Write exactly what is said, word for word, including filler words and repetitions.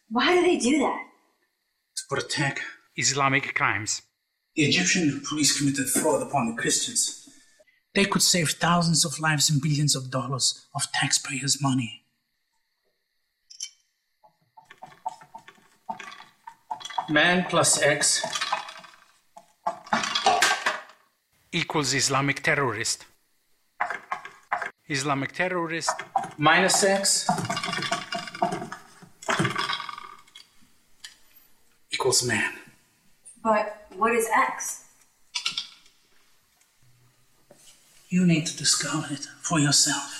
Why do they do that? To protect Islamic crimes. The Egyptian police committed fraud upon the Christians. They could save thousands of lives and billions of dollars of taxpayers' money. Man plus X equals Islamic terrorist. Islamic terrorist minus X equals man. But what is X? You need to discover it for yourself.